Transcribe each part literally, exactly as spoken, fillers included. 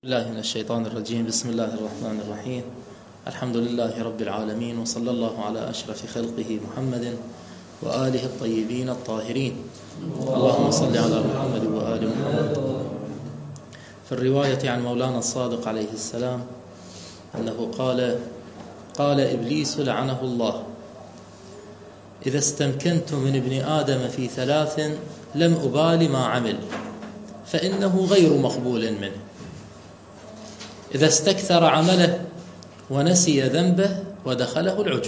الله من الشيطان الرجيم. بسم الله الرحمن الرحيم. الحمد لله رب العالمين، وصلى الله على أشرف خلقه محمد وآله الطيبين الطاهرين. اللهم صل على محمد وآل محمد. في الرواية عن مولانا الصادق عليه السلام أنه قال قال إبليس لعنه الله: إذا استمكنت من ابن آدم في ثلاث لم أبال ما عمل فإنه غير مقبول منه. إذا استكثر عمله ونسي ذنبه ودخله العجب.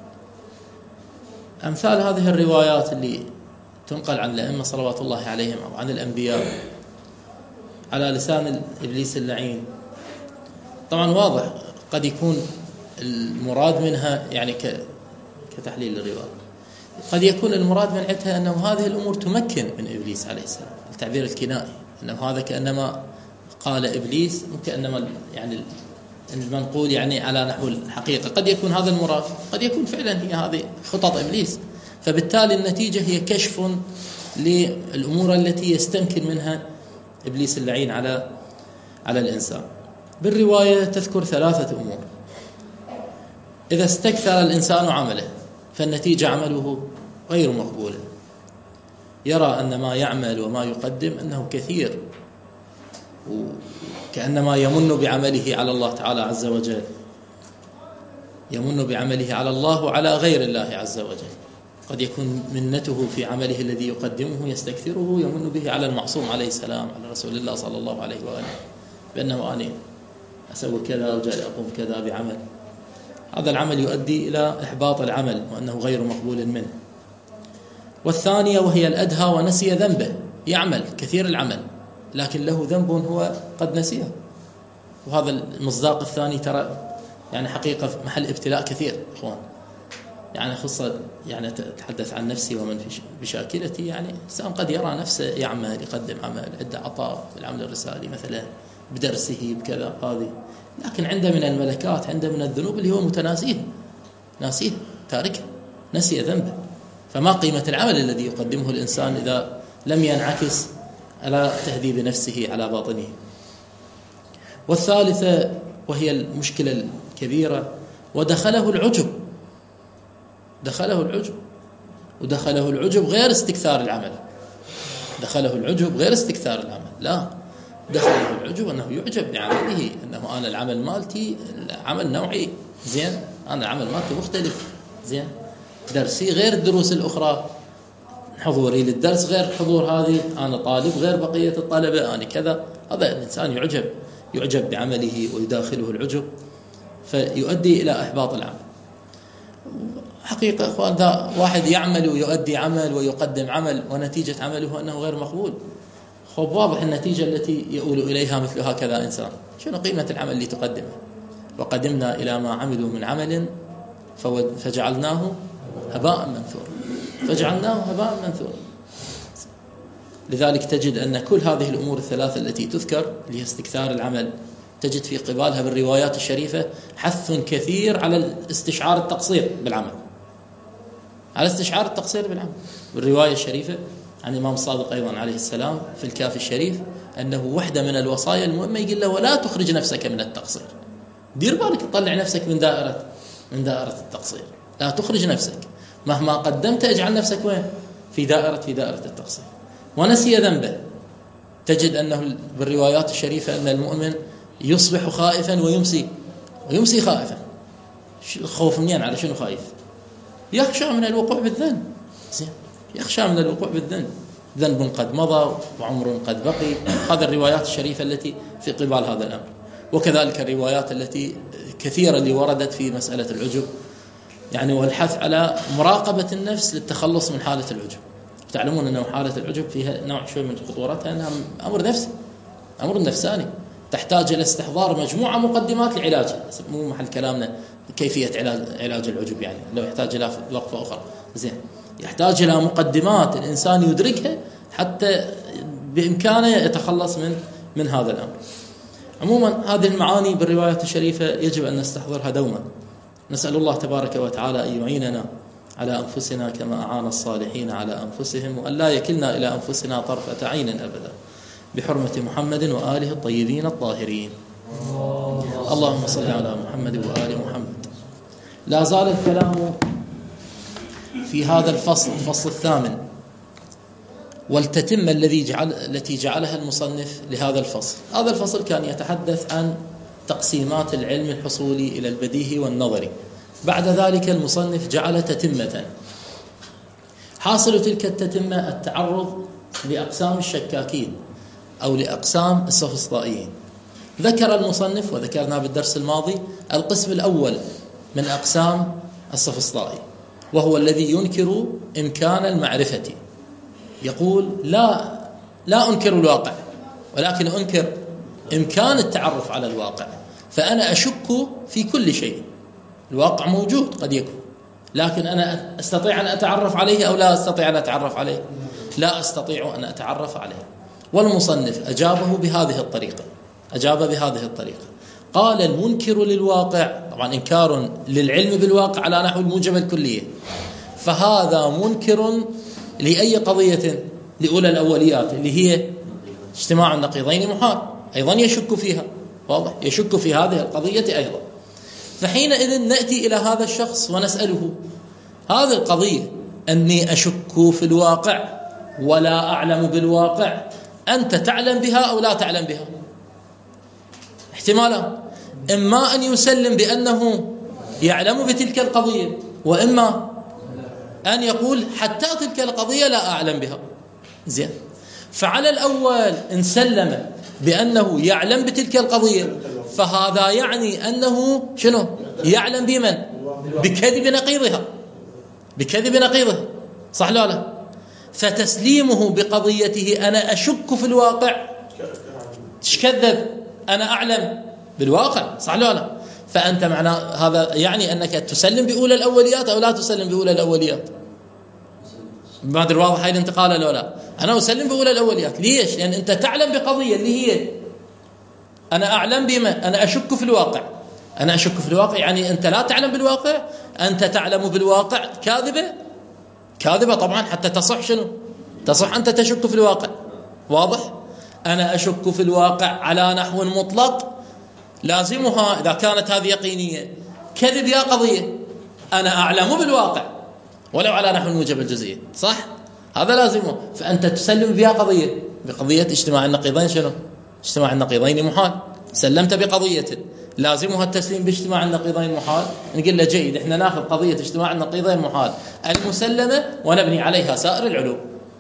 أمثال هذه الروايات اللي تنقل عن الأئمة صلوات الله عليهم أو عن الأنبياء على لسان إبليس اللعين، طبعا واضح قد يكون المراد منها يعني كتحليل الرواية، قد يكون المراد من عندها أنه هذه الأمور تمكن من إبليس عليه السلام، التعبير الكنائي أنه هذا كأنما قال إبليس كأنما يعني المنقول يعني على نحو الحقيقة. قد يكون هذا المراد، قد يكون فعلا هي هذه خطط إبليس، فبالتالي النتيجة هي كشف للأمور التي يستمكن منها إبليس اللعين على على الإنسان. بالرواية تذكر ثلاثة أمور: إذا استكثر الإنسان عمله فالنتيجة عمله غير مقبول، يرى أن ما يعمل وما يقدم أنه كثير، وكأنما يمن بعمله على الله تعالى عز وجل، يمن بعمله على الله وعلى غير الله عز وجل. قد يكون منته في عمله الذي يقدمه يستكثره يمن به على المعصوم عليه السلام، على رسول الله صلى الله عليه وآله، بأنه أنا أسوي كذا وجاي أقوم كذا بعمل، هذا العمل يؤدي إلى إحباط العمل وأنه غير مقبول منه. والثانية وهي الأدهى ونسي ذنبه، يعمل كثير العمل لكن له ذنب هو قد نسيه، وهذا المصداق الثاني ترى يعني حقيقة محل ابتلاء كثير إخوان. يعني خصة يعني أتحدث عن نفسي ومن بشاكلتي، يعني إنسان قد يرى نفسه يعمل يقدم عمل، عنده عطاء في العمل الرسالي مثلا بدرسه بكذا هذه، لكن عنده من الملكات، عنده من الذنوب اللي هو متناسيه، ناسيه تاركه، نسي ذنبه. فما قيمة العمل الذي يقدمه الإنسان إذا لم ينعكس على تهذيب نفسه على باطنه. والثالثة وهي المشكلة الكبيرة: ودخله العجب. دخله العجب، ودخله العجب غير استكثار العمل، دخله العجب غير استكثار العمل، لا، دخله العجب أنه يعجب بعمله، أنه أنا العمل مالتي عمل نوعي زين، أنا العمل مالتي مختلف زين، درسي غير الدروس الأخرى، حضوري للدرس غير حضور هذه، أنا طالب غير بقية الطلبة، أنا كذا. هذا الإنسان يعجب يعجب بعمله ويداخله العجب فيؤدي إلى إحباط العمل. حقيقة أخوان، ذا واحد يعمل ويؤدي عمل ويقدم عمل ونتيجة عمله أنه غير مقبول، خب واضح النتيجة التي يؤول إليها مثل هكذا إنسان. شنو قيمة العمل اللي تقدمه؟ وقدمنا إلى ما عملوا من عمل فجعلناه هباء منثورا، فجعلناه هباء منثورا. لذلك تجد أن كل هذه الأمور الثلاثة التي تذكر اللي هي استكثار العمل، تجد في قبالها بالروايات الشريفة حث كثير على استشعار التقصير بالعمل، على استشعار التقصير بالعمل. بالرواية الشريفة عن الإمام الصادق أيضا عليه السلام في الكافي الشريف أنه واحدة من الوصايا المهمة يقول له: ولا تخرج نفسك من التقصير. دير بالك تطلع نفسك من دائرة من دائرة التقصير، لا تخرج نفسك، مهما قدمت اجعل نفسك وين؟ في دائرة في دائرة التقصير. ونسي ذنبه، تجد أنه بالروايات الشريفة أن المؤمن يصبح خائفا ويمسي ويمسي خائفا. الخوف منين؟ على شنو خايف؟ يخشى من الوقوع بالذنب، زين، يخشى من الوقوع بالذنب، ذنب قد مضى وعمر قد بقي. هذا الروايات الشريفة التي في قبال هذا الأمر. وكذلك الروايات التي كثيرة اللي وردت في مسألة العجب، يعني والحث على مراقبة النفس للتخلص من حالة العجب. تعلمون أنه حالة العجب فيها نوع شوي من خطورتها أنها أمر نفسي، أمر نفساني، تحتاج إلى استحضار مجموعة مقدمات لعلاجه. مو محل كلامنا كيفية علاج علاج العجب، يعني لو يحتاج إلى وقفة أخرى، زين، يحتاج إلى مقدمات الإنسان يدركها حتى بإمكانه يتخلص من من هذا الأمر. عموما هذه المعاني بالروايات الشريفة يجب أن نستحضرها دوما. نسأل الله تبارك وتعالى أن يعيننا على أنفسنا كما أعان الصالحين على أنفسهم، وأن لا يكلنا إلى أنفسنا طرفة عين أبدا. بحرمة محمد وآله الطيبين الطاهرين. اللهم صل على محمد وآل محمد. لا زال الكلام في هذا الفصل، الفصل الثامن، والتتمة الذي جعل التي جعلها المصنف لهذا الفصل. هذا الفصل كان يتحدث عن تقسيمات العلم الحصولي إلى البديهي والنظري. بعد ذلك المصنف جعل تتمة. حاصل تلك التتمة التعرض لأقسام الشكاكين أو لأقسام السفسطائيين. ذكر المصنف وذكرنا بالدرس الماضي القسم الأول من أقسام السفسطائي، وهو الذي ينكر إمكان المعرفة. يقول لا لا أنكر الواقع، ولكن أنكر إمكان التعرف على الواقع. فأنا أشك في كل شيء، الواقع موجود قد يكون، لكن أنا أستطيع أن أتعرف عليه أو لا أستطيع أن أتعرف عليه؟ لا أستطيع أن أتعرف عليه. والمصنف أجابه بهذه الطريقة، أجاب بهذه الطريقة قال: المنكر للواقع، طبعا إنكار للعلم بالواقع على نحو الموجبة الكلية، فهذا منكر لأي قضية؟ لأولى الأوليات اللي هي اجتماع النقيضين محال، أيضا يشك فيها، واضح، يشك في هذه القضية أيضا. فحينئذ نأتي إلى هذا الشخص ونسأله: هذه القضية أني أشك في الواقع ولا أعلم بالواقع، أنت تعلم بها أو لا تعلم بها؟ احتمالا، إما أن يسلم بأنه يعلم بتلك القضية، وإما أن يقول حتى تلك القضية لا أعلم بها. زين، فعلى الأول إن سلم بأنه يعلم بتلك القضية، فهذا يعني أنه شنو؟ يعلم بمن؟ بكذب نقيضها، بكذب نقيضها، صح لا لا؟ فتسليمه بقضيته أنا أشك في الواقع تكذب، أنا أعلم بالواقع، صح لا لا؟ فأنت معنى هذا يعني أنك تسلم بأولى الأوليات أو لا تسلم بأولى الأوليات؟ ما أدري واضح هاي الانتقال ولا لا؟ أنا أسلم بأولى الأوليات. ليش؟ لأن أنت تعلم بقضية اللي هي أنا أعلم بما أنا أشك في الواقع. أنا أشك في الواقع يعني أنت لا تعلم بالواقع، أنت تعلم بالواقع كاذبة، كاذبة طبعا حتى تصح شنو؟ تصح أنت تشك في الواقع، واضح؟ أنا أشك في الواقع على نحو مطلق، لازمها إذا كانت هذه يقينية كذب يا قضية، أنا أعلم بالواقع ولو على نحو الموجب الجزئي، صح؟ هذا لازمه. فأنت تسلم بها قضية، بقضية اجتماع النقيضين شنو؟ اجتماع النقيضين محال. سلمت بقضية لازمها التسليم باجتماع النقيضين محال، نقول له جيد، احنا ناخذ قضية اجتماع النقيضين محال المسلمة ونبني عليها سائر العلوم.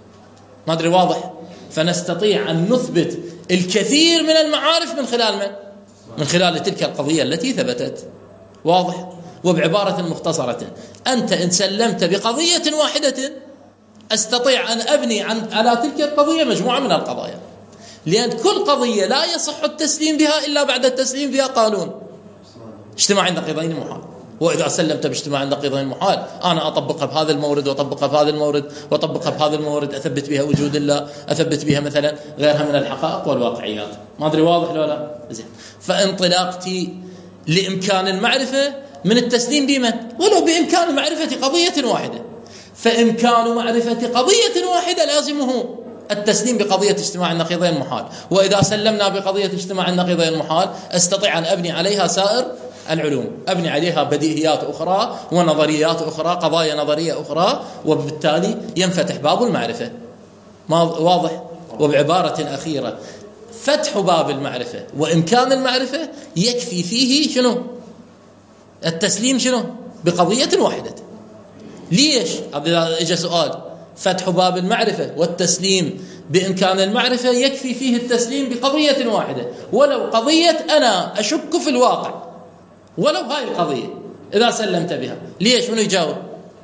ما أدري واضح؟ فنستطيع أن نثبت الكثير من المعارف من خلال من؟ من خلال تلك القضية التي ثبتت، واضح؟ وبعبارة مختصرة، أنت إن سلمت بقضية واحدة أستطيع أن أبني عن على تلك القضية مجموعة من القضايا، لأن كل قضية لا يصح التسليم بها إلا بعد التسليم بها قانون اجتماع النقيضين محال. وإذا سلمت باجتماع النقيضين محال، أنا أطبقها بهذا المورد وأطبقها بهذا المورد وأطبقها بهذا المورد، أثبت بها وجود الله، أثبت بها مثلا غيرها من الحقائق والواقعيات. ما أدري واضح ولا لا؟ زين. فانطلاقتي لإمكان المعرفة من التسليم بمن؟ ولو بإمكان معرفة قضية واحدة. فإمكان معرفة قضية واحدة لازمه التسليم بقضية اجتماع النقيضين محال. وإذا سلمنا بقضية اجتماع النقيضين محال أستطيع أن أبني عليها سائر العلوم، أبني عليها بديهيات أخرى ونظريات أخرى، قضايا نظرية أخرى، وبالتالي ينفتح باب المعرفة. ما واضح؟ وبعبارة أخيرة، فتح باب المعرفة وإمكان المعرفة يكفي فيه شنو؟ التسليم شنو؟ بقضية واحدة. ليش؟ هذا إجا سؤال. فتح باب المعرفة والتسليم بإمكان المعرفة يكفي فيه التسليم بقضية واحدة، ولو قضية أنا أشك في الواقع، ولو هاي القضية إذا سلمت بها. ليش؟ منو يجاوب؟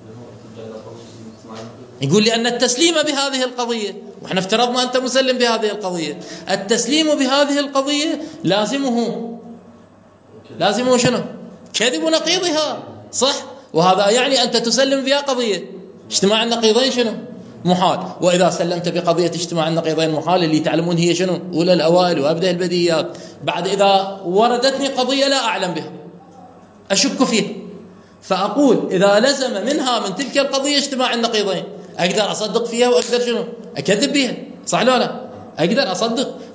يقول لي أن التسليم بهذه القضية، وإحنا افترضنا أنت مسلم بهذه القضية، التسليم بهذه القضية لازمه لازمه شنو؟ كذب نقيضها، صح؟ وهذا يعني أنت تسلم بها قضية اجتماع النقيضين شنو؟ محال. وإذا سلمت بقضية اجتماع النقيضين محال اللي تعلمون هي شنو؟ أولى الأوائل وأبدأ البديهيات، بعد إذا وردتني قضية لا أعلم بها أشك فيها، فأقول إذا لزم منها من تلك القضية اجتماع النقيضين أقدر أصدق فيها وأقدر شنو؟ أكذب بها، صح لا لا؟ أقدر أصدق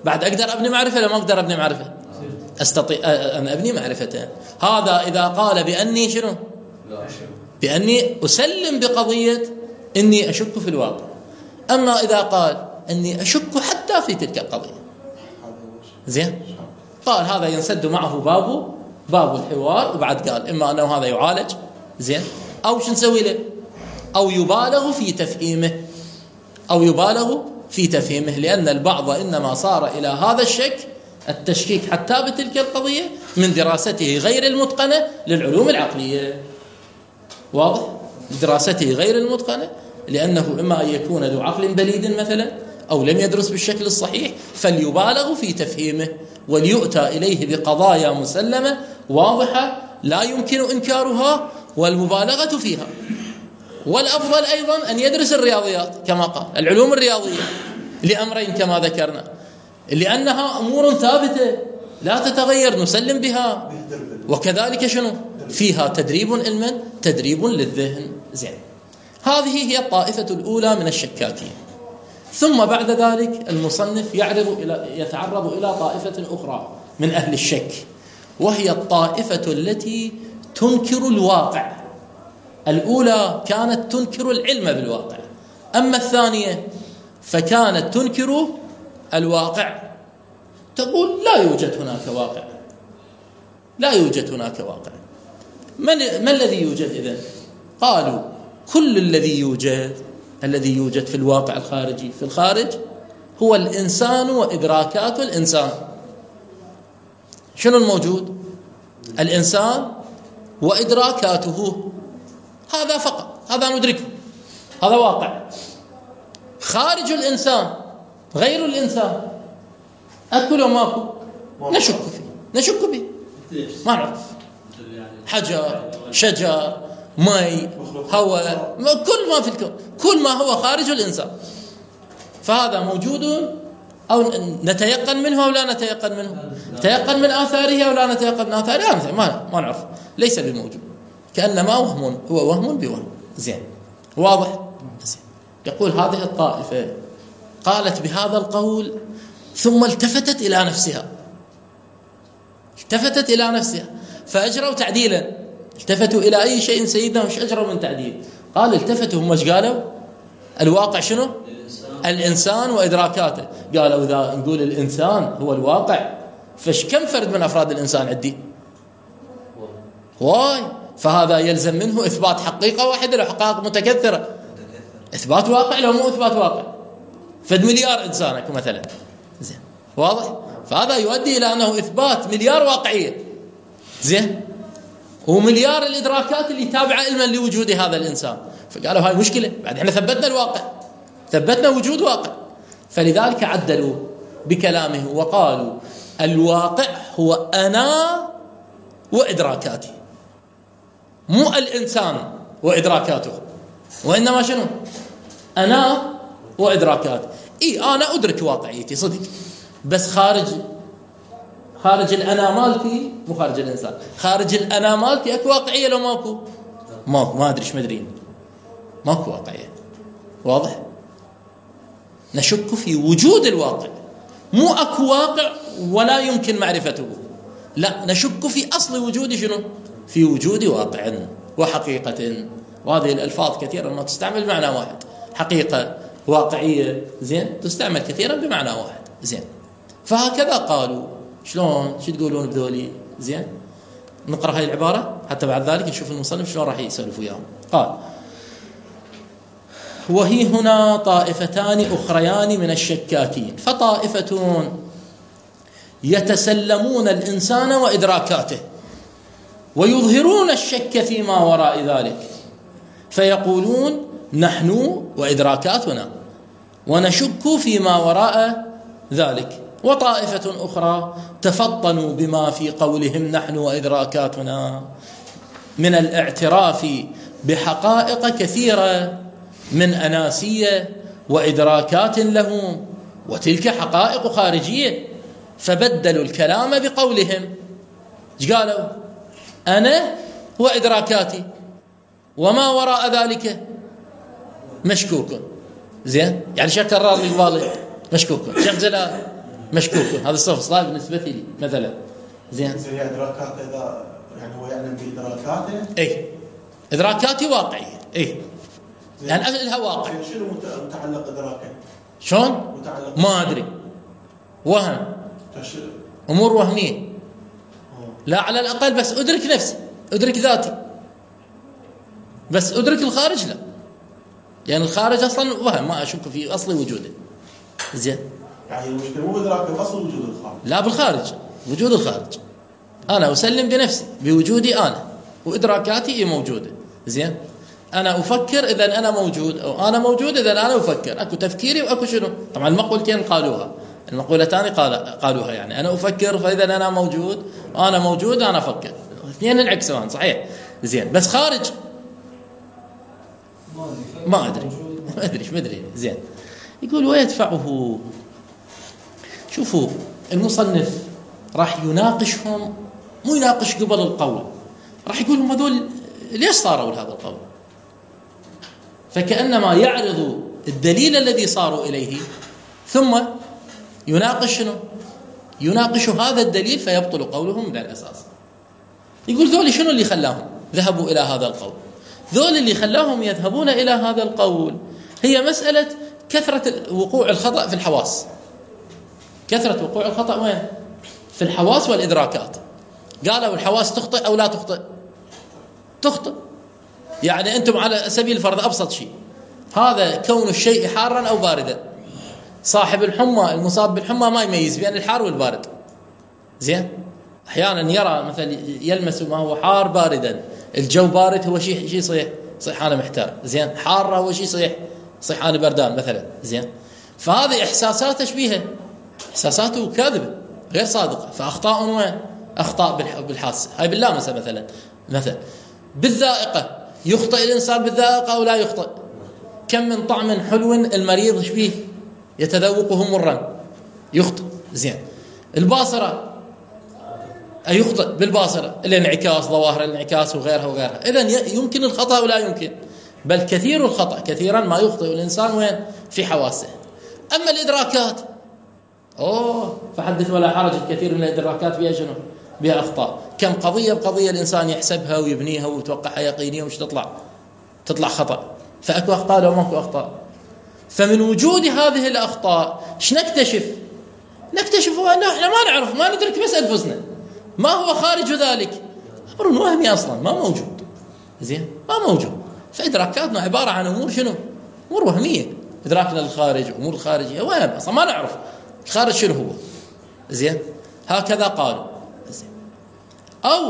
بعد أقدر أبني معرفة ولا ما أقدر أبني معرفة؟ أستطيع أن أبني معرفتين. هذا إذا قال بأني شنو؟ بأني أسلم بقضية إني أشك في الواقع. أما إذا قال أني أشك حتى في تلك القضية، زين، قال هذا ينسد معه باب باب الحوار، وبعد قال إما أنه هذا يعالج، زين، أو شو نسوي له، أو يبالغ في تفهيمه، أو يبالغ في تفهيمه، لأن البعض إنما صار إلى هذا الشك، التشكيك حتى بتلك القضية، من دراسته غير المتقنة للعلوم العقلية. واضح؟ دراسته غير المتقنة، لأنه إما أن يكون ذو عقل بليد مثلا، أو لم يدرس بالشكل الصحيح، فليبالغ في تفهيمه، وليؤتى إليه بقضايا مسلمة واضحة لا يمكن إنكارها والمبالغة فيها. والأفضل أيضا أن يدرس الرياضيات كما قال، العلوم الرياضية، لأمرين كما ذكرنا، لأنها أمور ثابتة لا تتغير نسلم بها، وكذلك شنو فيها تدريب علما، تدريب للذهن. زين، هذه هي الطائفة الأولى من الشكاكين. ثم بعد ذلك المصنف يعرض إلى يتعرض إلى طائفة أخرى من أهل الشك، وهي الطائفة التي تنكر الواقع. الأولى كانت تنكر العلم بالواقع، أما الثانية فكانت تنكر الواقع، تقول لا يوجد هناك واقع، لا يوجد هناك واقع. ما الذي يوجد إذن؟ قالوا كل الذي يوجد الذي يوجد في الواقع الخارجي في الخارج هو الإنسان وإدراكات الإنسان. شنو الموجود؟ الإنسان وإدراكاته، هذا فقط، هذا ندركه، هذا واقع. خارج الإنسان غير الإنسان، أكل وماكو، نشك فيه، نشك به، ما نعرف، حجر، شجر، ماء، هواء، كل ما في الكون، كل ما هو خارج الإنسان، فهذا موجود، أو نتيقن منه أو لا نتيقن منه، نتيقن من آثاره أو لا نتيقن من آثاره، ما ما نعرف، ليس بموجود، كأنما وهم، هو وهم بوهم. زين، واضح؟ زين. يقول هذه الطائفة قالت بهذا القول، ثم التفتت إلى نفسها، التفتت إلى نفسها فأجروا تعديلا. التفتوا إلى أي شيء سيدنا، وش أجروا من تعديل؟ قال التفتوا، هم ايش قالوا؟ الواقع شنو؟ الإنسان وإدراكاته. قالوا إذا نقول الإنسان هو الواقع، فش كم فرد من أفراد الإنسان عندي؟ واي، فهذا يلزم منه إثبات حقيقة واحدة لو حقائق متكثرة، إثبات واقع لو مو إثبات واقع، فد مليار إنسانك مثلا. زين، واضح؟ فهذا يؤدي إلى أنه إثبات مليار واقعية، زين، ومليار الإدراكات اللي تابعة علما لوجود هذا الإنسان. فقالوا هاي مشكلة، بعد احنا ثبتنا الواقع، ثبتنا وجود واقع، فلذلك عدلوا بكلامه وقالوا الواقع هو أنا وإدراكاتي، مو الإنسان وإدراكاته، وإنما شنو؟ أنا وإدراكاتي. إيه، أنا أدرك واقعيتي صدق، بس خارج خارج الأنا مالتي، مو خارج الإنسان، خارج الأنا مالتي أكو واقعية لو ماكو؟ ماكو، ما أدري، إيش مدرين، ماكو واقعية. واضح؟ نشك في وجود الواقع، مو أكو واقع ولا يمكن معرفته، لا، نشك في أصل وجود شنو؟ في وجود واقع وحقيقة. وهذه الألفاظ كثيرا ما تستعمل بمعنى واحد، حقيقة، واقعية، زين، تستعمل كثيرا بمعنى واحد. زين، فهكذا قالوا. شلون؟ شو تقولون بذولي؟ زين، نقرأ هاي العبارة حتى بعد ذلك نشوف المصنف شلون راح يسولف وياهم. قال: وهي هنا طائفتان أخريان من الشكاكين، فطائفة يتسلمون الإنسان وإدراكاته ويظهرون الشك فيما وراء ذلك، فيقولون نحن وإدراكاتنا ونشك فيما وراء ذلك. وطائفة أخرى تفطنوا بما في قولهم نحن وإدراكاتنا من الاعتراف بحقائق كثيرة من أناسية وإدراكات لهم، وتلك حقائق خارجية، فبدلوا الكلام بقولهم. ايش قالوا؟ أنا وإدراكاتي وما وراء ذلك مشكوك. زين، يعني شكل راضي بالي مشكوك، شيخ زلال مشكوك، هذا الصف صائب بالنسبة لي مثلا. زين زين إدراكات إذا يعني هو يعلم بإدراكاته. إيه إدراكاتي واقعية. إيه يعني لها واقع. شنو متعلق إدراكه؟ شلون؟ متعلق ما أدري، وهم، أمور وهمية. لا على الأقل بس أدرك نفسي، أدرك ذاتي، بس أدرك الخارج لا، يعني الخارج أصلا وهم ما أشك في أصل وجوده. زين يعني المشكلة مو بإدراك بأصل وجود الخارج، لا بالخارج، وجود الخارج. أنا أسلم بنفسي بوجودي أنا وإدراكاتي موجودة. زين أنا أفكر إذا أنا موجود، أو أنا موجود إذا أنا أفكر. أكو تفكيري وأكو شنو. طبعا المقولتين قالوها، المقولتان قال قالوها يعني أنا أفكر فإذا أنا موجود، أنا موجود أنا أفكر، اثنين انعكسوان صحيح. زين بس خارج ما أدري ما أدري ما أدري. زين يقول ويدفعه. شوفوا المصنف راح يناقشهم، مو يناقش قبل القول، راح يقول لهم هذول ليش صاروا لهذا القول، فكأنما يعرض الدليل الذي صاروا إليه ثم يناقش شنو؟ يناقش هذا الدليل فيبطل قولهم من الأساس. يقول ذول شنو اللي خلاهم ذهبوا إلى هذا القول؟ ذول اللي خلاهم يذهبون إلى هذا القول هي مسألة كثرة وقوع الخطأ في الحواس. كثرة وقوع الخطأ وين؟ في الحواس والإدراكات. قالوا الحواس تخطئ أو لا تخطئ؟ تخطئ. يعني أنتم على سبيل الفرض أبسط شيء، هذا كون الشيء حارا أو باردا. صاحب الحمى المصاب بالحمى ما يميز بين الحار والبارد. زين أحيانا يرى مثلا يلمس ما هو حار باردا، الجو بارد هو شيء شيء صحيح صحيح أنا محتار. زين حارة هو شيء صحيح صحيح أنا بردان مثلا. زين فهذه إحساساته شبيهة، إحساساته كاذبة غير صادقة، فأخطاء وين؟ أخطاء بالحاسة. هاي باللامسة مثلا. مثلا بالذائقة، يخطئ الإنسان بالذائقة أو لا يخطئ؟ كم من طعم حلو المريض شبيه يتذوقه مرا، يخطئ. زين الباصرة يخطئ بالباصرة، الانعكاس، ظواهر الانعكاس وغيرها وغيرها. إذن يمكن الخطأ ولا يمكن؟ بل كثير الخطأ، كثيرا ما يخطئ الإنسان وين؟ في حواسه. أما الإدراكات أوه فحدث ولا حرج، الكثير من الإدراكات فيها شنو؟ بها أخطاء. كم قضية بقضية الإنسان يحسبها ويبنيها ويتوقعها يقينية وش تطلع؟ تطلع خطأ. فأكو أخطاء لو ماكو أخطاء. فمن وجود هذه الأخطاء ايش نكتشف؟ نكتشف أنه احنا ما نعرف، ما ندرك بس أنفسنا، ما هو خارج ذلك أمر وهمي أصلا ما موجود. زين ما موجود. فإدراكاتنا عبارة عن أمور شنو؟ أمور وهمية. إدراكنا للخارج، أمور الخارجية وهم أصلا ما نعرف الخارج شنو هو. زين هكذا قالوا. زين أو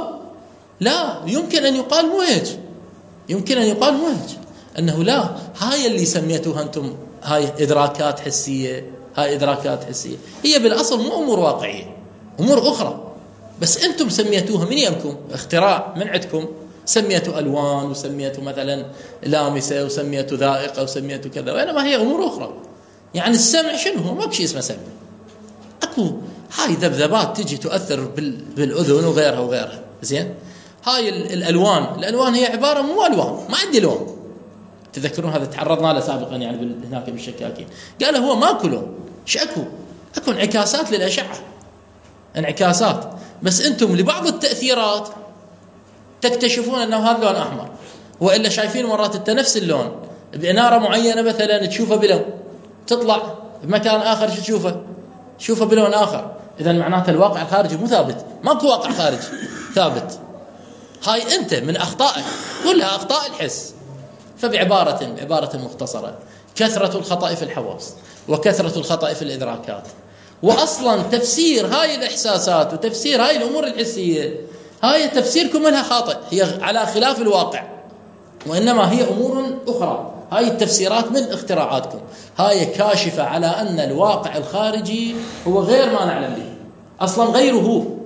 لا يمكن أن يقال مو هيك، يمكن أن يقال مو هيك، أنه لا هاي اللي سميتوها أنتم هاي إدراكات حسية، هاي إدراكات حسية، هي بالأصل مو أمور واقعية، أمور أخرى، بس أنتم سميتوها من يمكم اختراع من عندكم، سميتوا ألوان وسميتوا مثلا لامسة وسميتوا ذائقة وسميتوا كذا، وإنما هي أمور أخرى. يعني السمع شنو هو؟ ماكو شيء اسمه سمع. أكو هاي ذبذبات تجي تؤثر بالأذن وغيرها وغيرها. زين هاي الألوان، الألوان هي عبارة مو ألوان، ما عندي لون. تذكرون هذا تعرضنا له سابقا يعني هناك بالشكاكين، قال هو ماكو لون. ايش اكو؟ اكو انعكاسات للأشعة، انعكاسات، بس انتم لبعض التأثيرات تكتشفون انه هذا لون احمر، والا شايفين مرات انت نفس اللون بإنارة معينة مثلا تشوفه بلون، تطلع بمكان اخر شو تشوفه؟ تشوفه بلون اخر. اذا معناته الواقع الخارجي مو ثابت، ماكو واقع خارجي ثابت. هاي انت من اخطائك، كلها اخطاء الحس. فبعبارة بعبارة مختصرة، كثرة الخطأ في الحواس وكثرة الخطأ في الإدراكات، وأصلا تفسير هاي الإحساسات وتفسير هاي الأمور الحسية، هاي تفسيركم منها خاطئ، هي على خلاف الواقع، وإنما هي أمور أخرى. هاي التفسيرات من اختراعاتكم، هاي كاشفة على أن الواقع الخارجي هو غير ما نعلم به، أصلا غيره.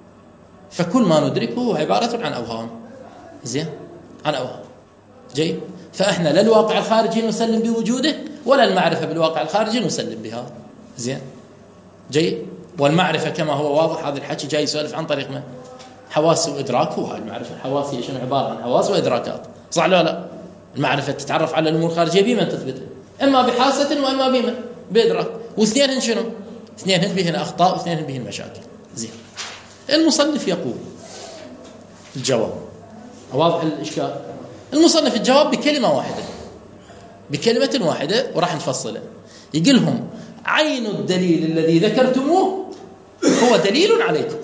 فكل ما ندركه هو عبارة عن أوهام. زين عن أوهام. جيد. فإحنا لا الواقع الخارجي نسلم بوجوده، ولا المعرفة بالواقع الخارجي نسلم بها. زين جيد. والمعرفة كما هو واضح، هذا الحكي جاي يسولف عن طريق من؟ حواس وإدراك. هو هاي المعرفة الحواسية شنو؟ عبارة عن حواس وإدراكات، صح لا لا؟ المعرفة تتعرف على الأمور الخارجية بمن تثبتها؟ إما بحاسة وإما بمن؟ بإدراك. واثنين شنو؟ اثنين هن بهن أخطاء واثنين هن بهن مشاكل. زين، المصنف يقول الجواب واضح الإشكال. المصنف الجواب بكلمة واحدة، بكلمة واحدة وراح نفصله. يقولهم عين الدليل الذي ذكرتموه هو دليل عليكم.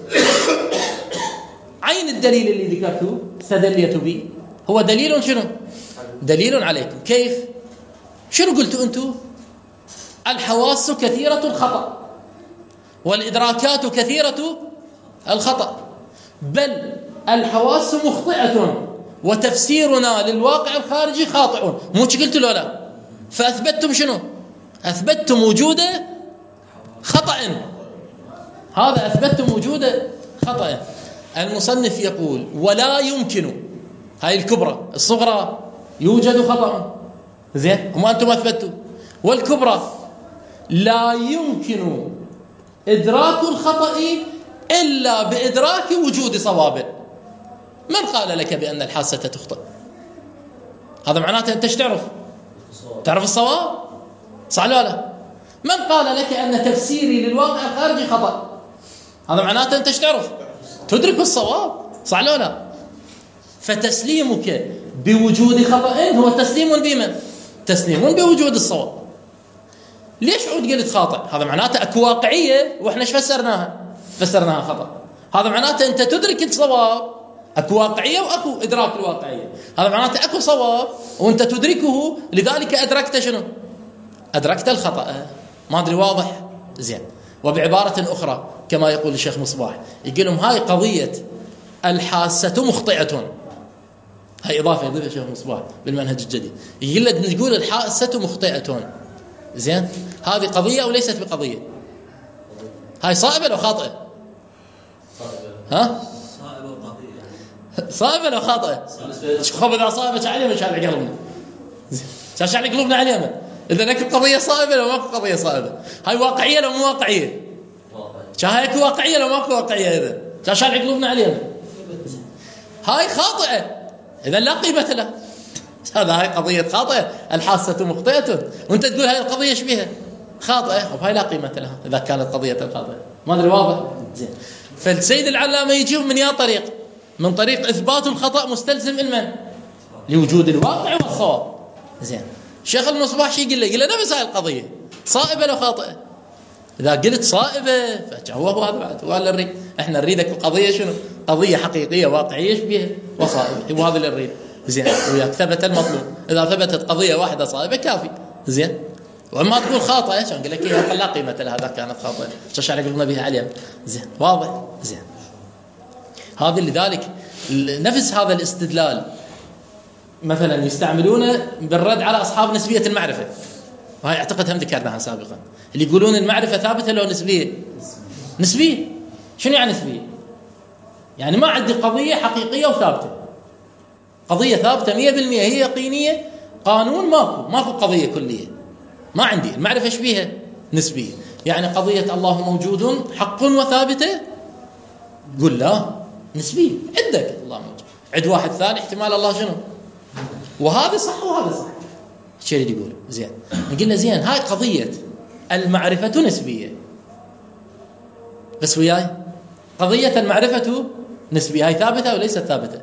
عين الدليل الذي ذكرته استدليت به هو دليل شنو؟ دليل عليكم. كيف؟ شنو قلتوا أنتم؟ الحواس كثيرة الخطأ والإدراكات كثيرة الخطأ، بل الحواس مخطئة وتفسيرنا للواقع الخارجي خاطئ. مو قلت له لا؟ فأثبتتم شنو؟ أثبتتم وجود خطأ، هذا أثبتتم وجود خطأ. المصنف يقول ولا يمكن، هاي الكبرى، الصغرى يوجد خطأ، زين، وما أنتم أثبتوا. والكبرى لا يمكن إدراك الخطأ إلا بإدراك وجود صواب. من قال لك بأن الحاسة تخطئ؟ هذا معناته أنت تعرف تعرف الصواب، صح ولا لا؟ من قال لك أن تفسيري للواقع الخارجي خطأ؟ هذا معناته أنت تعرف تدرك الصواب، صح ولا لا؟ فتسليمك بوجود خطأ هو تسليم بمن؟ تسليم بوجود الصواب. ليش عود قلت خاطئ؟ هذا معناته اكو واقعيه واحنا ايش فسرناها؟ فسرناها خطأ. هذا معناته انت تدرك الصواب، اكو واقعيه واكو ادراك الواقعيه. هذا معناته اكو صواب وانت تدركه، لذلك ادركت شنو؟ ادركت الخطأ. ما ادري واضح؟ زين. وبعباره اخرى كما يقول الشيخ مصباح، يقول لهم هاي قضيه الحاسه مخطئه، هاي اضافه يضيفها الشيخ مصباح بالمنهج الجديد. يقول لك نقول الحاسه مخطئه، زين، هذه قضيه او ليست بقضيه؟ هاي صائبه لو خاطئه؟ ها؟ صائبه وقضيه. صائبه لو خاطئه؟ خب اذا صائبه عليها مش على قلبنا، شاش على قلوبنا عليها. اذا لك قضيه صائبه لو ماكو قضيه صائبه، هاي واقعيه لو مو واقعيه؟ واقعيه. هاي واقعيه لو ماكو واقعيه، اذا شاش على قلوبنا عليها. هاي خاطئه اذا لا قيمه لها. هذا هاي قضيه خاطئه، الحاسه مخطئه، وانت تقول هاي القضيه ايش بيها؟ خاطئه، وهاي لا قيمه لها اذا كانت قضيه الخاطئه. ما ادري واضح؟ زين. فالسيد العلامه يجيب من يا طريق، من طريق اثبات الخطا مستلزم المن؟ لوجود الواقع والصواب. زين. شيخ المصباح شي يقول له؟ يقول له نفس هاي القضيه صائبه لو خاطئه. اذا قلت صائبه فهو هو هذا بعد هو اللي نريد. احنا نريدك القضيه شنو؟ قضيه حقيقيه واقعيه ايش بيها؟ وصائبه، وهذا اللي نريد. زين، وياك ثبت المطلوب. اذا ثبتت قضيه واحده صائبه كافي. زين. واما تقول خاطئه شلون؟ اقول لك هي لا قيمه لها، هذا كانت خاطئه، ايش على قلنا بها عليها. زين، واضح؟ زين. هذا لذلك نفس هذا الاستدلال مثلا يستعملونه بالرد على اصحاب نسبيه المعرفه، وهي اعتقد هم ذكرناها سابقا، اللي يقولون المعرفه ثابته لو نسبيه. نسبيه شنو يعني نسبيه؟ يعني ما عندي قضيه حقيقيه وثابته، قضيه ثابته مية بالمية هي يقينيه، قانون ماكو، ماكو قضيه كليه، ما عندي. المعرفه ايش بيها؟ نسبيه. يعني قضيه الله موجود حق وثابته، قل لا نسبيه. عندك الله موجود، عند واحد ثاني احتمال الله شنو، وهذا صح وهذا صح، الشيء اللي يقول. زين، قلنا زين هاي قضيه المعرفه نسبيه، بس وياي قضيه المعرفه نسبيه، هاي ثابته وليست ثابته؟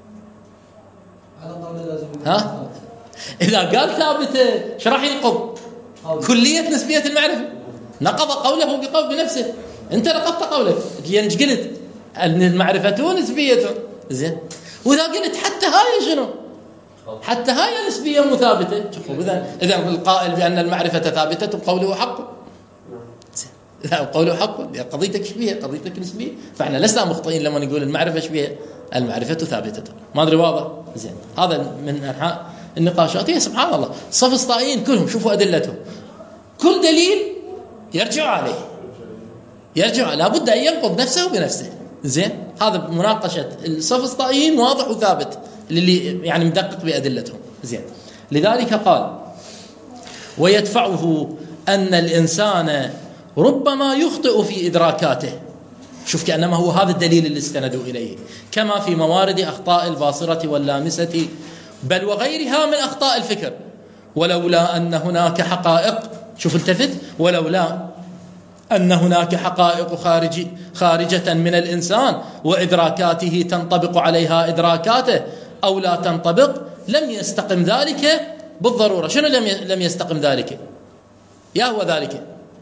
ها؟ اذا قال ثابته ايش راح ينقض؟ كليه نسبيه المعرفه. نقض قوله بقول بنفسه، انت نقضت قولك لان قلت ان المعرفه نسبيه. زين، واذا قلت حتى هاي شنو؟ حتى هاي نسبيه مو ثابته. شوفوا، اذا اذا القائل بان المعرفه ثابته قوله حق، اذا قوله حق قضيتك ايش بيها؟ قضيتك نسبيه. فاحنا لسنا مخطئين لما نقول المعرفه ايش بيها؟ المعرفه ثابته. ما ادري واضح؟ زين، هذا من انحاء النقاشات. هي سبحان الله السفسطائيين كلهم شوفوا ادلتهم، كل دليل يرجع عليه، يرجع لابد ان ينقض نفسه بنفسه. زين، هذا مناقشه السفسطائيين واضح وثابت للي يعني مدقق بادلتهم. زين، لذلك قال ويدفعه ان الانسان ربما يخطئ في ادراكاته. شوف، كانما هو هذا الدليل اللي استندوا اليه، كما في موارد اخطاء الباصره واللامسه بل وغيرها من اخطاء الفكر، ولولا ان هناك حقائق، شوف التفت، ولولا أن هناك حقائق خارج خارجة من الإنسان وإدراكاته تنطبق عليها إدراكاته أو لا تنطبق، لم يستقم ذلك بالضرورة. شنو لم لم يستقم ذلك؟ يا هو ذلك؟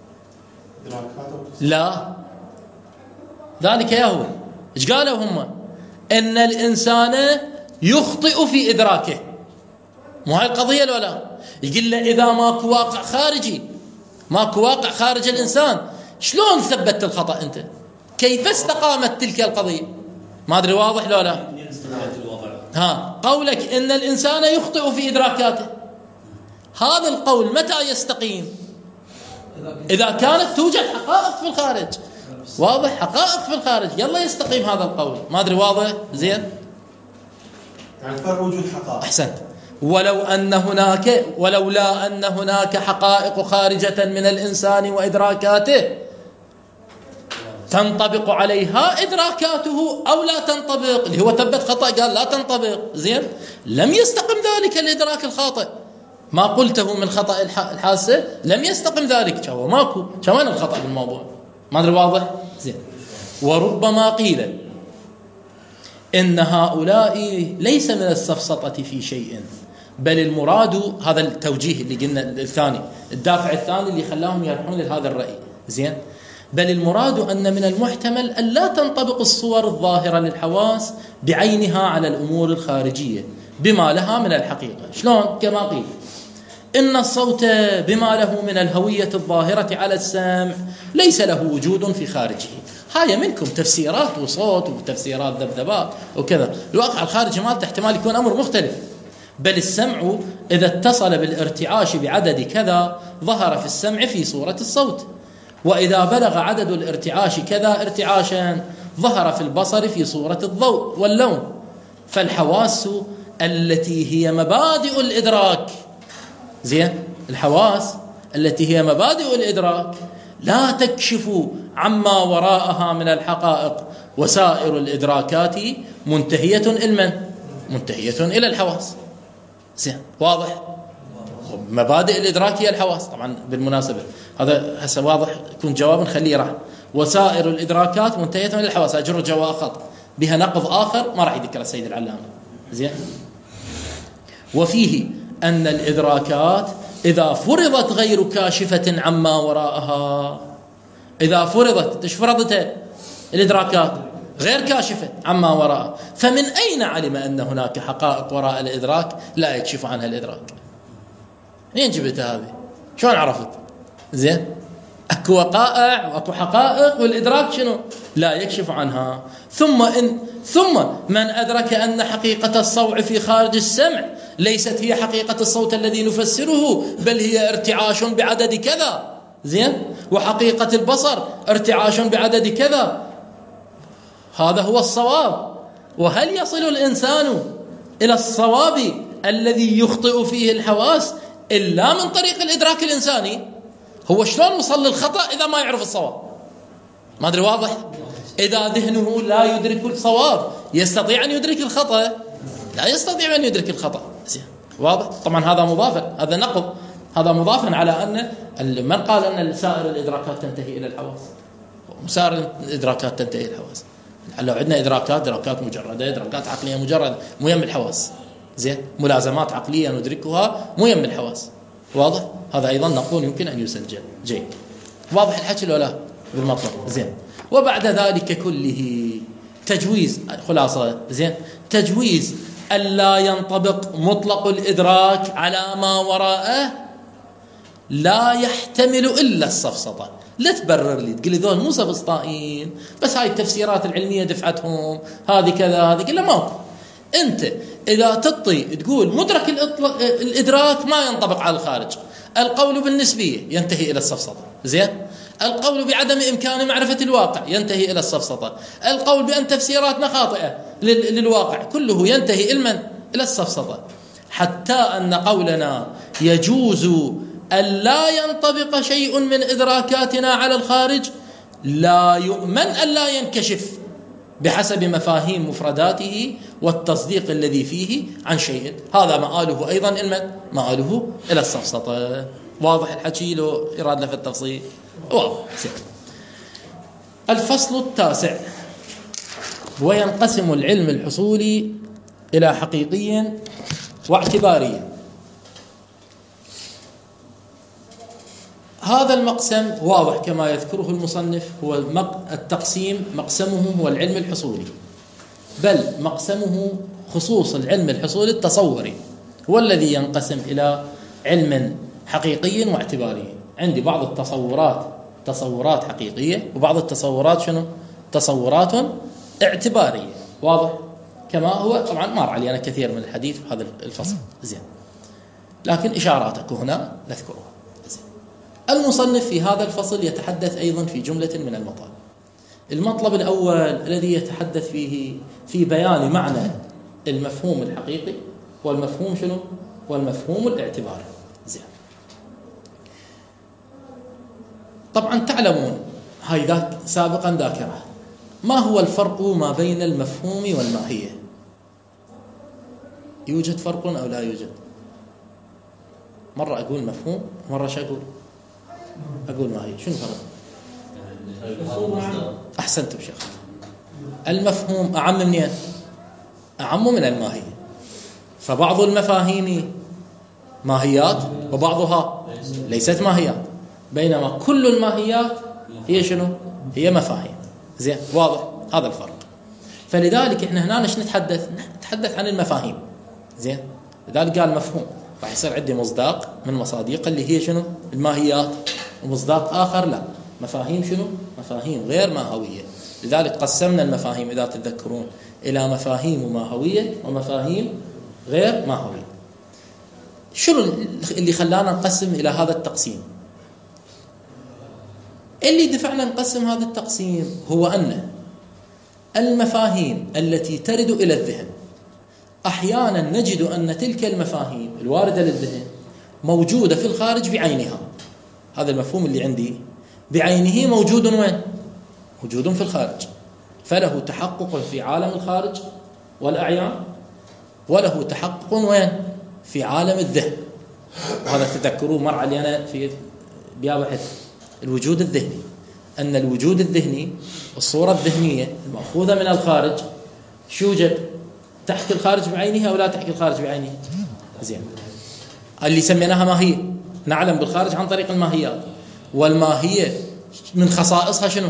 لا، ذلك يا هو إيش قالوا هم؟ إن الإنسان يخطئ في إدراكه. مو هاي القضية ولا لا؟ يقول له إذا ماكو واقع خارجي، ماكو واقع خارج الإنسان، شلون ثبت الخطأ أنت؟ كيف استقامت تلك القضية؟ ما أدري واضح لو لا؟ ها، قولك إن الإنسان يخطئ في إدراكاته، هذا القول متى يستقيم؟ إذا كانت توجد حقائق في الخارج. واضح؟ حقائق في الخارج يلا يستقيم هذا القول. ما أدري واضح؟ زين؟ يعني فرق وجود حقائق. أحسنت. ولو أن هناك ولولا أن هناك حقائق خارجة من الإنسان وإدراكاته تنطبق عليها إدراكاته أو لا تنطبق، اللي هو ثبت خطأ قال لا تنطبق، زين، لم يستقم ذلك الإدراك الخاطئ. ما قلته من خطأ الحاسة لم يستقم ذلك، هو ماكو، كمان الخطأ بالموضوع. ما أدري واضح؟ زين. وربما قيل إن هؤلاء ليس من السفسطة في شيء، بل المراد، هذا التوجيه اللي قلنا الثاني، الدافع الثاني اللي خلاهم يرحون لهذا الرأي، زين، بل المراد أن من المحتمل أن لا تنطبق الصور الظاهرة للحواس بعينها على الأمور الخارجية بما لها من الحقيقة. شلون؟ كما قيل إن الصوت بما له من الهوية الظاهرة على السمع ليس له وجود في خارجه. هاي منكم تفسيرات وصوت وتفسيرات ذبذبات وكذا، الواقع الخارجي مالته احتمال يكون أمر مختلف. بل السمع إذا اتصل بالارتعاش بعدد كذا ظهر في السمع في صورة الصوت، وإذا بلغ عدد الارتعاش كذا ارتعاشا ظهر في البصر في صورة الضوء واللون. فالحواس التي هي مبادئ الإدراك، زين، الحواس التي هي مبادئ الإدراك لا تكشف عما وراءها من الحقائق، وسائر الإدراكات منتهية إلى منتهية إلى الحواس. زين، واضح؟ مبادئ الإدراك هي الحواس. طبعا بالمناسبة هذا هسه واضح يكون جواب نخليه راح. وسائر الإدراكات منتهية إلى الحواس، أجر جواب خط بها نقض آخر ما راح يذكر السيد العلامة. زين. وفيه أن الإدراكات إذا فرضت غير كاشفة عما وراءها، إذا فرضت، إيش فرضتها؟ الإدراكات غير كاشفة عما وراءها، فمن أين علم أن هناك حقائق وراء الإدراك لا يكشف عنها الإدراك؟ منين جبتها هذه؟ شلون عرفت؟ زين، أكو وقائع وأكو حقائق والإدراك شنو؟ لا يكشف عنها. ثم إن ثم من أدرك أن حقيقة الصوع في خارج السمع ليست هي حقيقة الصوت الذي نفسره، بل هي ارتعاش بعدد كذا، زين، وحقيقة البصر ارتعاش بعدد كذا، هذا هو الصواب. وهل يصل الإنسان إلى الصواب الذي يخطئ فيه الحواس إلا من طريق الإدراك الإنساني؟ هو شلون وصل للخطأ إذا ما يعرف الصواب؟ ما أدري واضح؟ إذا ذهنه لا يدرك الصواب يستطيع أن يدرك الخطأ؟ لا يستطيع أن يدرك الخطأ. واضح؟ طبعا هذا مضافا، هذا نقض، هذا مضافا على أن من قال أن سائر الإدراكات تنتهي إلى الحواس، سائر الإدراكات تنتهي إلى الحواس. لو عندنا إدراكات إدراكات مجردة، إدراكات عقلية مجردة مو يم الحواس، زين، ملازمات عقلية ندركها مو يم الحواس. واضح؟ هذا أيضا نقول يمكن أن يسجل. جيد، واضح الحكي ولا لا بالمطلب؟ زين. وبعد ذلك كله تجويز، خلاصة، زين، تجويز ألا ينطبق مطلق الإدراك على ما وراءه لا يحتمل إلا السفسطة. لا تبرر لي تقول لي ذول مو سفسطائيين، بس هاي التفسيرات العلمية دفعتهم، هذه كذا هذه كذا. ماكو. أنت إذا تطي تقول مدرك الإدراك ما ينطبق على الخارج، القول بالنسبية ينتهي إلى السفسطة، زين، القول بعدم إمكان معرفة الواقع ينتهي إلى السفسطة، القول بأن تفسيراتنا خاطئة للواقع كله ينتهي إلى إلى السفسطة، حتى أن قولنا يجوز أن لا ينطبق شيء من إدراكاتنا على الخارج لا يؤمن أن لا ينكشف بحسب مفاهيم مفرداته والتصديق الذي فيه عن شيء. هذا مآله أيضا إلى مآله إلى السفسطة. واضح الحكي لو إرادة في التفصيل؟ واضح. الفصل التاسع. وينقسم العلم الحصولي إلى حقيقي واعتباري. هذا المقسم واضح كما يذكره المصنف، هو التقسيم مقسمه هو العلم الحصولي، بل مقسمه خصوص العلم الحصولي التصوري، هو الذي ينقسم إلى علم حقيقي واعتباري. عندي بعض التصورات تصورات حقيقية، وبعض التصورات شنو؟ تصورات اعتبارية. واضح كما هو طبعا مر علي أنا كثير من الحديث في هذا الفصل، زين، لكن إشاراتك هنا نذكرها. زين. المصنف في هذا الفصل يتحدث أيضا في جملة من المطالب. المطلب الأول الذي يتحدث فيه في بيان معنى المفهوم الحقيقي والمفهوم شنو؟ والمفهوم الاعتباري. زين. طبعا تعلمون هاي ذاك سابقا ذاكرة، ما هو الفرق ما بين المفهوم والماهية؟ يوجد فرق أو لا يوجد؟ مرة أقول مفهوم، مرة شو أقول؟ أقول ماهية. شنو الفرق؟ أحسنت بشيخ. المفهوم أعم منين؟ أعم من الماهية. فبعض المفاهيم ماهيات وبعضها ليست ماهيات، بينما كل الماهيات هي شنو؟ هي مفاهيم. زين، واضح هذا الفرق. فلذلك احنا هنا ايش نتحدث؟ نتحدث عن المفاهيم. زين، لذلك قال مفهوم، راح يصير عندي مصداق من مصادق اللي هي شنو؟ الماهيات، ومصداق آخر لا، مفاهيم شنو؟ مفاهيم غير ماهوية. لذلك قسمنا المفاهيم إذا تتذكرون إلى مفاهيم ماهوية ومفاهيم غير ماهوية. شنو اللي خلانا نقسم إلى هذا التقسيم؟ اللي دفعنا نقسم هذا التقسيم هو أن المفاهيم التي ترد إلى الذهن أحيانا نجد أن تلك المفاهيم الواردة للذهن موجودة في الخارج بعينها. هذا المفهوم اللي عندي بعينه موجود وين؟ موجود في الخارج، فله تحقق في عالم الخارج والأعيان، وله تحقق وين؟ في عالم الذهن. وهذا تذكروه مر علي أنا في بيابحث الوجود الذهني، أن الوجود الذهني الصورة الذهنية المأخوذة من الخارج شو يوجد؟ تحكي الخارج بعينها أو لا تحكي الخارج بعينها؟ زين، اللي سميناها ماهية، نعلم بالخارج عن طريق الماهيات. والماهية من خصائصها شنو؟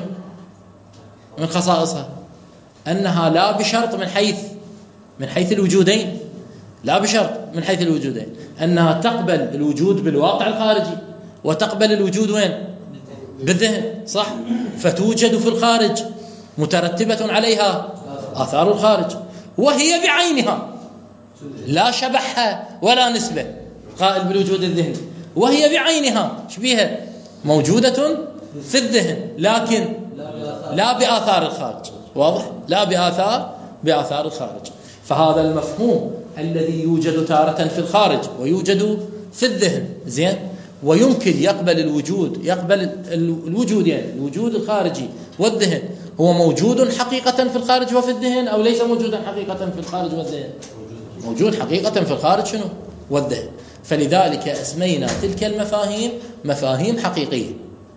من خصائصها أنها لا بشرط من حيث من حيث الوجودين، لا بشرط من حيث الوجودين، أنها تقبل الوجود بالواقع الخارجي وتقبل الوجود وين؟ بالذهن، صح؟ فتوجد في الخارج مترتبة عليها آثار الخارج، وهي بعينها لا شبحها ولا نسبة، قائل بالوجود الذهني، وهي بعينها شبيها موجودة في الذهن، لكن لا بآثار الخارج. واضح؟ لا بآثار بآثار الخارج. فهذا المفهوم الذي يوجد تارة في الخارج ويوجد في الذهن، زين، ويمكن يقبل الوجود يقبل الوجود يعني الوجود الخارجي والذهن، هو موجود حقيقة في الخارج وفي الذهن أو ليس موجودا حقيقة في الخارج والذهن؟ موجود حقيقة في الخارج شنو؟ والذهن. فلذلك أسمينا تلك المفاهيم مفاهيم حقيقية.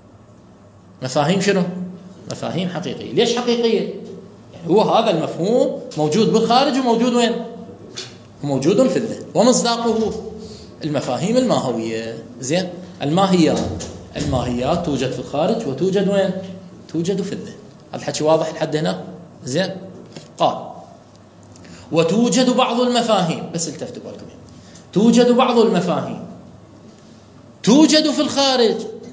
مفاهيم شنو؟ مفاهيم حقيقية. ليش حقيقية؟ يعني هو هذا المفهوم موجود بالخارج وموجود وين؟ وموجود في الذهن. ومصداقه المفاهيم الماهوية. زين، الماهيات الماهيات توجد في الخارج وتوجد وين؟ توجد في الذهن. الحكي واضح لحد هنا؟ زين. قال وتوجد بعض المفاهيم، بس التفتوا بالكم، توجد بعض المفاهيم توجد في الخارج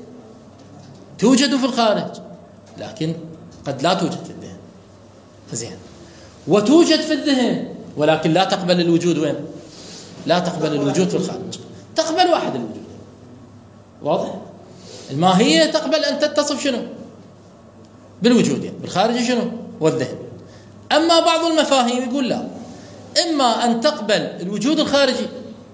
توجد في الخارج لكن قد لا توجد في الذهن. زين، وتوجد في الذهن ولكن لا تقبل الوجود وين؟ لا تقبل الوجود في الخارج، تقبل واحد الوجود. واضح؟ الماهية تقبل أن تتصف شنو؟ بالوجود يعني بالخارج شنو؟ والذهن. أما بعض المفاهيم يقول لا، إما أن تقبل الوجود الخارجي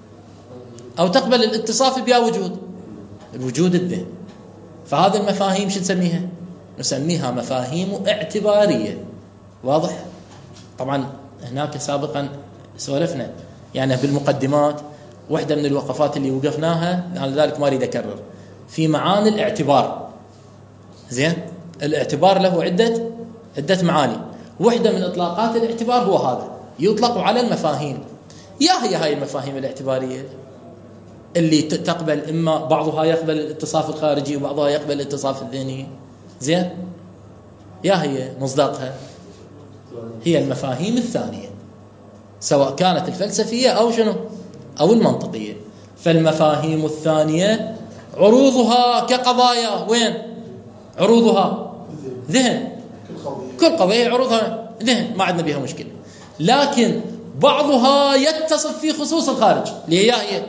أو تقبل الاتصاف بها وجود الوجود الذهن. فهذه المفاهيم شو نسميها؟ نسميها مفاهيم اعتبارية. واضح؟ طبعا هناك سابقا سولفنا يعني بالمقدمات، واحدة من الوقفات اللي وقفناها، على ذلك ما أريد أكرر، في معاني الاعتبار. زين، الاعتبار له عدة عدة معاني، وحدة من إطلاقات الاعتبار هو هذا، يطلق على المفاهيم. يا هي هاي المفاهيم الاعتبارية اللي تقبل إما بعضها يقبل الاتصاف الخارجي وبعضها يقبل الاتصاف الذهني، زين؟ يا هي مصداقها هي المفاهيم الثانية، سواء كانت الفلسفية أو شنو أو المنطقية. فالمفاهيم الثانية عروضها كقضايا، وين عروضها؟ ذهن. كل قضية عروضها ذهن، ما عندنا بها مشكلة. لكن بعضها يتصف في خصوص الخارج اللي هي هي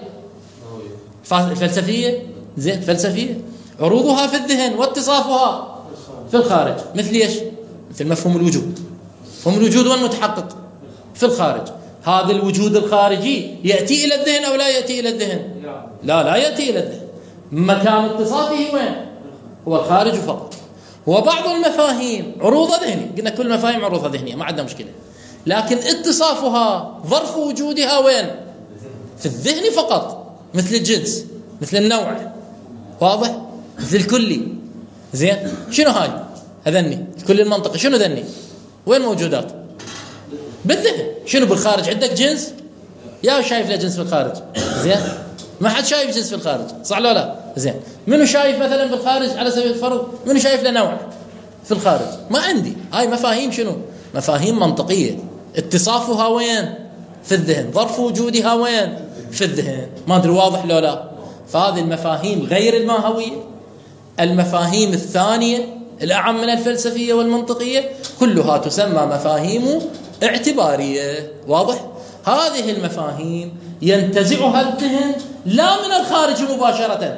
الفلسفية، زين، فلسفية عروضها في الذهن واتصافها في الخارج. مثل ايش؟ مثل مفهوم الوجود. مفهوم الوجود والمتحقق في الخارج. هذا الوجود الخارجي يأتي إلى الذهن أو لا يأتي إلى الذهن؟ لا لا يأتي إلى الذهن. مكان اتصافه وين؟ هو الخارج فقط. وبعض المفاهيم عروض ذهني، قلنا كل مفاهيم عروضها ذهنية ما عندنا مشكلة، لكن اتصافها ظرف وجودها وين؟ في الذهن فقط. مثل الجنس، مثل النوع، واضح؟ مثل الكلي، زين. شنو هاي؟ هذني الكل المنطقي، شنو ذني؟ وين موجودات؟ بالذهن. شنو بالخارج عندك جنس؟ يا شايف له جنس في الخارج؟ زين، ما حد شايف جنس في الخارج، صح ولا لا؟ زين، منو شايف مثلا بالخارج على سبيل الفرض؟ منو شايف له نوع في الخارج؟ ما عندي. هاي مفاهيم شنو؟ مفاهيم منطقية، اتصافها وين؟ في الذهن. ظرف وجودها وين؟ في الذهن. ما ادري واضح لو لا؟ فهذه المفاهيم غير الماهوية، المفاهيم الثانية الأعم من الفلسفية والمنطقية، كلها تسمى مفاهيم اعتبارية. واضح؟ هذه المفاهيم ينتزعها الذهن لا من الخارج مباشرة،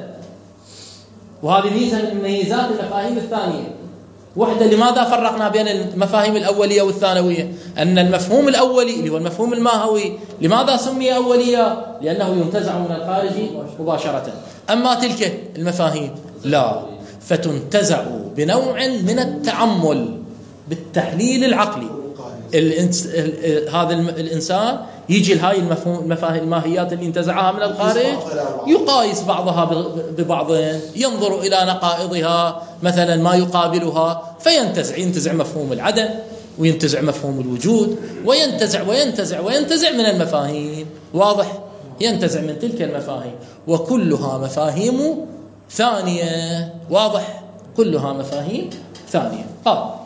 وهذه ميزة من ميزات المفاهيم الثانية. وحدة. لماذا فرقنا بين المفاهيم الأولية والثانوية؟ أن المفهوم الأولي اللي هو المفهوم الماهوي لماذا سمي أولية؟ لأنه ينتزع من الخارج مباشرة. أما تلك المفاهيم لا، فتنتزع بنوع من التعمل بالتحليل العقلي. الانس... هذا الإنسان يجي لهاي المفهوم المفاهيم الماهيات اللي انتزعها من الخارج، يقايس بعضها ببعض، ينظر إلى نقائضها مثلا ما يقابلها، فينتزع ينتزع مفهوم العدم وينتزع مفهوم الوجود، وينتزع وينتزع وينتزع من المفاهيم. واضح؟ ينتزع من تلك المفاهيم، وكلها مفاهيم ثانية. واضح؟ كلها مفاهيم ثانية. آه.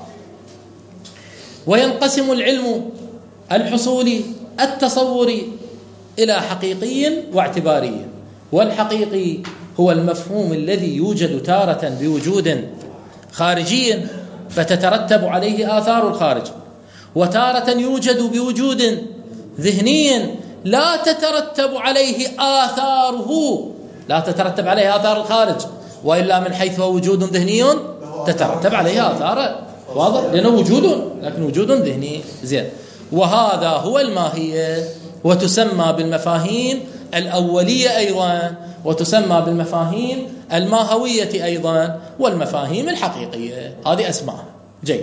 وينقسم العلم الحصولي التصوري إلى حقيقي واعتباري. والحقيقي هو المفهوم الذي يوجد تارة بوجود خارجي فتترتب عليه آثار الخارج، وتارة يوجد بوجود ذهني لا تترتب عليه آثاره، لا تترتب عليه آثار الخارج، وإلا من حيث هو وجود ذهني تترتب عليه آثار. واضح؟ لأنه وجود، لكن وجود ذهني. زين. وهذا هو الماهية، وتسمى بالمفاهيم الأولية أيضا، وتسمى بالمفاهيم الماهوية أيضا، والمفاهيم الحقيقية. هذه أسماء. جيد.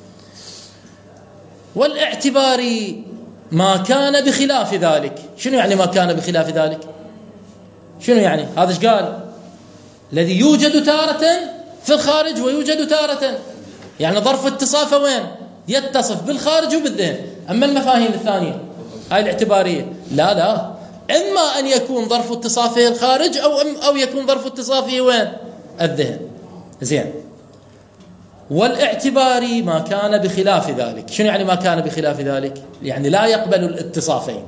والاعتباري ما كان بخلاف ذلك. شنو يعني ما كان بخلاف ذلك؟ شنو يعني؟ هذا ايش قال؟ الذي يوجد تارة في الخارج ويوجد تارة، يعني ظرف اتصافه وين؟ يتصف بالخارج وبالذهن. أما المفاهيم الثانية هاي الاعتبارية لا لا، إما أن يكون ظرف اتصافه الخارج أو أو يكون ظرف اتصافه وين؟ الذهن. زين. والاعتباري ما كان بخلاف ذلك. شنو يعني ما كان بخلاف ذلك؟ يعني لا يقبل الاتصافين،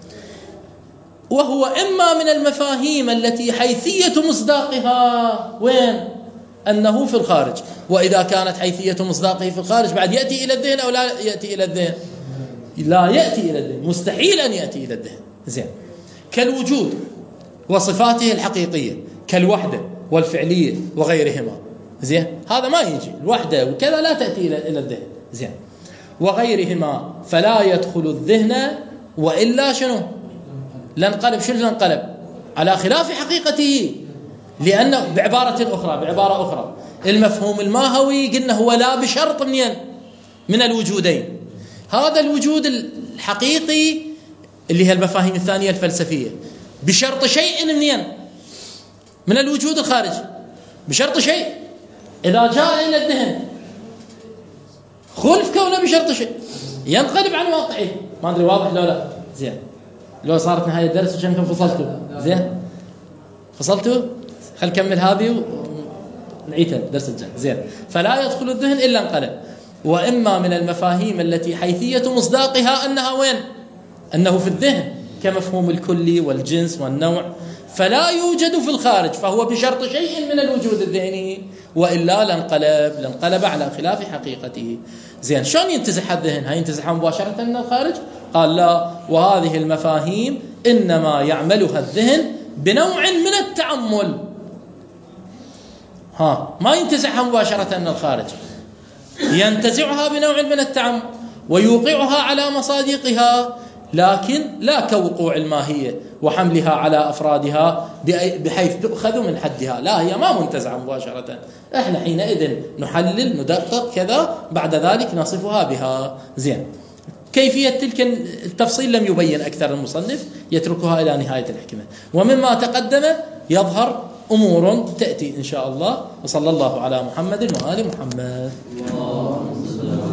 وهو إما من المفاهيم التي حيثية مصداقها وين؟ أنه في الخارج. وإذا كانت حيثية مصداقه في الخارج بعد يأتي إلى الذهن أو لا يأتي إلى الذهن؟ لا يأتي إلى الذهن، مستحيل أن يأتي إلى الذهن. زين. كالوجود وصفاته الحقيقية، كالوحدة والفعلية وغيرهما. زين. هذا ما يجي الوحدة وكذا لا تأتي إلى الذهن. زين. وغيرهما فلا يدخل الذهن، وإلا شنو؟ لانقلب. شنو لانقلب؟ على خلاف حقيقته. لأنه بعبارة أخرى بعبارة أخرى المفهوم الماهوي قلنا هو لا بشرط منين؟ من الوجودين. هذا الوجود الحقيقي اللي هي المفاهيم الثانية الفلسفية بشرط شيء منين؟ من الوجود الخارجي، بشرط شيء. إذا جاء إلى الذهن خلف كونه بشرط شيء ينقلب عن واقعه. ما أدري واضح لو لا؟ زين، لو صارت نهاية الدرس وشنكم فصلتوا. زين فصلتوا؟ خل نكمل هذه ونعيدها الدرس الجاي. زين، فلا يدخل الذهن إلا انقلب. وإما من المفاهيم التي حيثية مصداقها أنها وين؟ أنه في الذهن، كمفهوم الكلي والجنس والنوع، فلا يوجد في الخارج، فهو بشرط شيء من الوجود الذهني، وإلا لانقلب لانقلب على خلاف حقيقته. زين، شلون ينتزح الذهن؟ هل ينتزح مباشرة من الخارج؟ قال لا، وهذه المفاهيم إنما يعملها الذهن بنوع من التأمل. ها، ما ينتزعها مباشرة من الخارج، ينتزعها بنوع من التأمل ويوقعها على مصادقها، لكن لا كوقوع الماهية وحملها على أفرادها بحيث تؤخذ من حدها. لا، هي ما منتزعة مباشرة، احنا حينئذ نحلل ندقق كذا، بعد ذلك نصفها بها. زين، كيفية تلك التفصيل لم يبين أكثر المصنف، يتركها إلى نهاية الحكمة. ومما تقدم يظهر أمور تأتي إن شاء الله. وصلى الله على محمد وآل محمد.